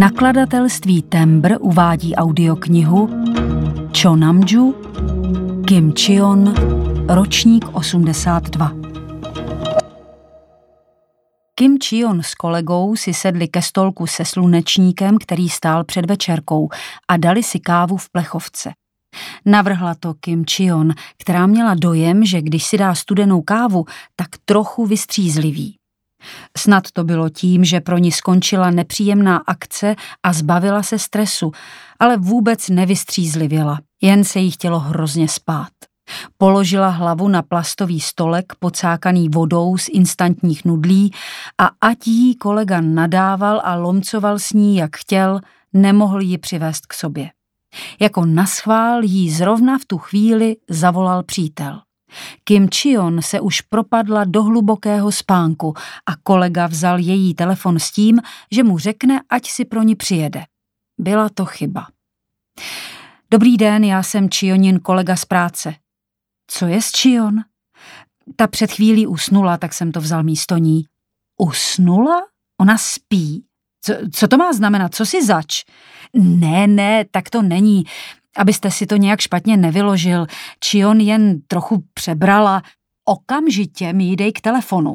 Nakladatelství Tembr uvádí audioknihu Chonamju, Kim Cheon, ročník 82. Kim Cheon s kolegou si sedli ke stolku se slunečníkem, který stál před večerkou, a dali si kávu v plechovce. Navrhla to Kim Cheon, která měla dojem, že když si dá studenou kávu, tak trochu vystřízliví. Snad to bylo tím, že pro ní skončila nepříjemná akce a zbavila se stresu, ale vůbec nevystřízlivěla, jen se jí chtělo hrozně spát. Položila hlavu na plastový stolek pocákaný vodou z instantních nudlí a ať jí kolega nadával a lomcoval s ní, jak chtěl, nemohl ji přivést k sobě. Jako naschvál jí zrovna v tu chvíli zavolal přítel. Kim Cheon se už propadla do hlubokého spánku a kolega vzal její telefon s tím, že mu řekne, ať si pro ní přijede. Byla to chyba. Dobrý den, já jsem Cheonin kolega z práce. Co je s Cheon? Ta před chvílí usnula, tak jsem to vzal místo ní. Usnula? Ona spí? Co to má znamenat? Co si zač? Ne, tak to není. Abyste si to nějak špatně nevyložil. Cheon jen trochu přebrala. Okamžitě mi dej k telefonu.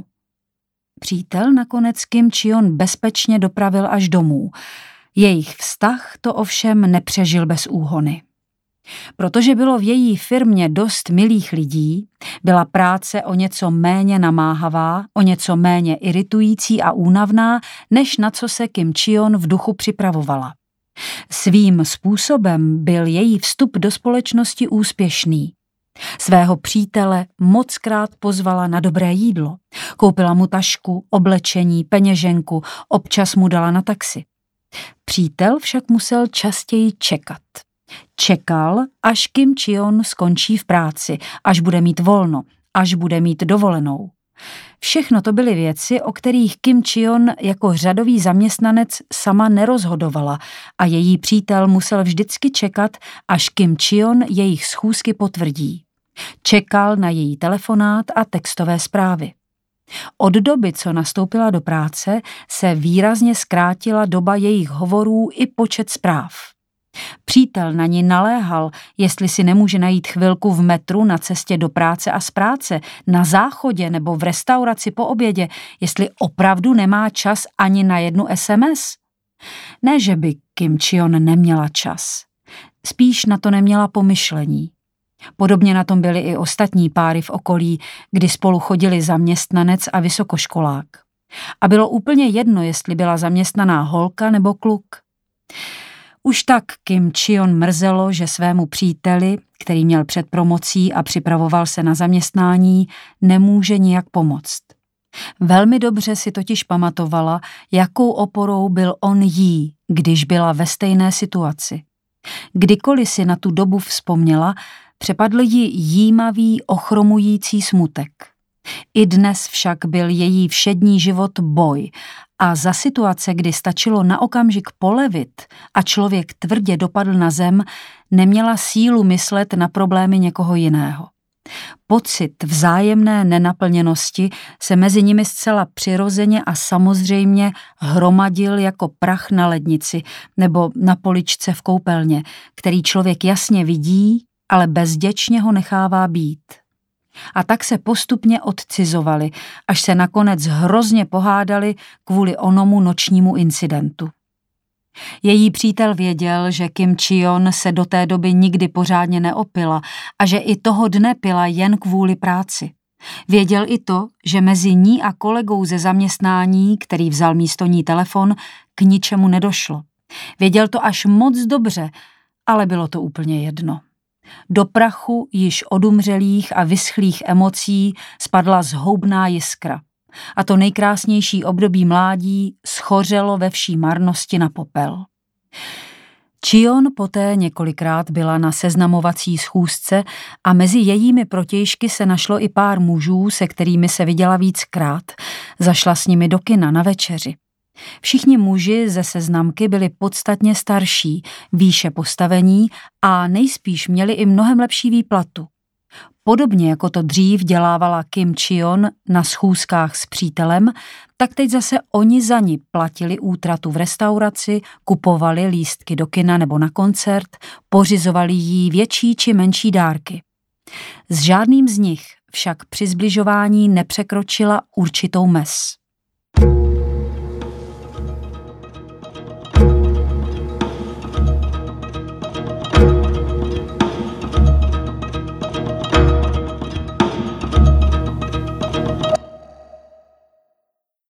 Přítel nakonec Kim Cheon bezpečně dopravil až domů. Jejich vztah to ovšem nepřežil bez úhony. Protože bylo v její firmě dost milých lidí, byla práce o něco méně namáhavá, o něco méně iritující a únavná, než na co se Kim Cheon v duchu připravovala. Svým způsobem byl její vstup do společnosti úspěšný. Svého přítele mockrát pozvala na dobré jídlo. Koupila mu tašku, oblečení, peněženku, občas mu dala na taxi. Přítel však musel častěji čekat. Čekal, až Kim Cheon skončí v práci, až bude mít volno, až bude mít dovolenou. Všechno to byly věci, o kterých Kim Cheon jako řadový zaměstnanec sama nerozhodovala a její přítel musel vždycky čekat, až Kim Cheon jejich schůzky potvrdí. Čekal na její telefonát a textové zprávy. Od doby, co nastoupila do práce, se výrazně zkrátila doba jejich hovorů i počet zpráv. Přítel na ní naléhal, jestli si nemůže najít chvilku v metru na cestě do práce a z práce, na záchodě nebo v restauraci po obědě, jestli opravdu nemá čas ani na jednu SMS. Ne, že by Kim Cheon neměla čas. Spíš na to neměla pomyšlení. Podobně na tom byly i ostatní páry v okolí, kdy spolu chodili zaměstnanec a vysokoškolák. A bylo úplně jedno, jestli byla zaměstnaná holka nebo kluk. Už tak Kim Cheon mrzelo, že svému příteli, který měl před promocí a připravoval se na zaměstnání, nemůže nijak pomoct. Velmi dobře si totiž pamatovala, jakou oporou byl on jí, když byla ve stejné situaci. Kdykoliv si na tu dobu vzpomněla, přepadl ji jímavý, ochromující smutek. I dnes však byl její všední život boj a za situace, kdy stačilo na okamžik polevit a člověk tvrdě dopadl na zem, neměla sílu myslet na problémy někoho jiného. Pocit vzájemné nenaplněnosti se mezi nimi zcela přirozeně a samozřejmě hromadil jako prach na lednici nebo na poličce v koupelně, který člověk jasně vidí, ale bezděčně ho nechává být. A tak se postupně odcizovali, až se nakonec hrozně pohádali kvůli onomu nočnímu incidentu. Její přítel věděl, že Kim Cheon se do té doby nikdy pořádně neopila a že i toho dne pila jen kvůli práci. Věděl i to, že mezi ní a kolegou ze zaměstnání, který vzal místo ní telefon, k ničemu nedošlo. Věděl to až moc dobře, ale bylo to úplně jedno. Do prachu již odumřelých a vyschlých emocí spadla zhoubná jiskra. A to nejkrásnější období mládí schořelo ve vší marnosti na popel. Cheon poté několikrát byla na seznamovací schůzce a mezi jejími protějšky se našlo i pár mužů, se kterými se viděla víckrát. Zašla s nimi do kina na večeři. Všichni muži ze seznamky byli podstatně starší, výše postavení a nejspíš měli i mnohem lepší výplatu. Podobně jako to dřív dělávala Kim Chi-on na schůzkách s přítelem, tak teď zase oni za ní platili útratu v restauraci, kupovali lístky do kina nebo na koncert, pořizovali jí větší či menší dárky. S žádným z nich však při sbližování nepřekročila určitou mez.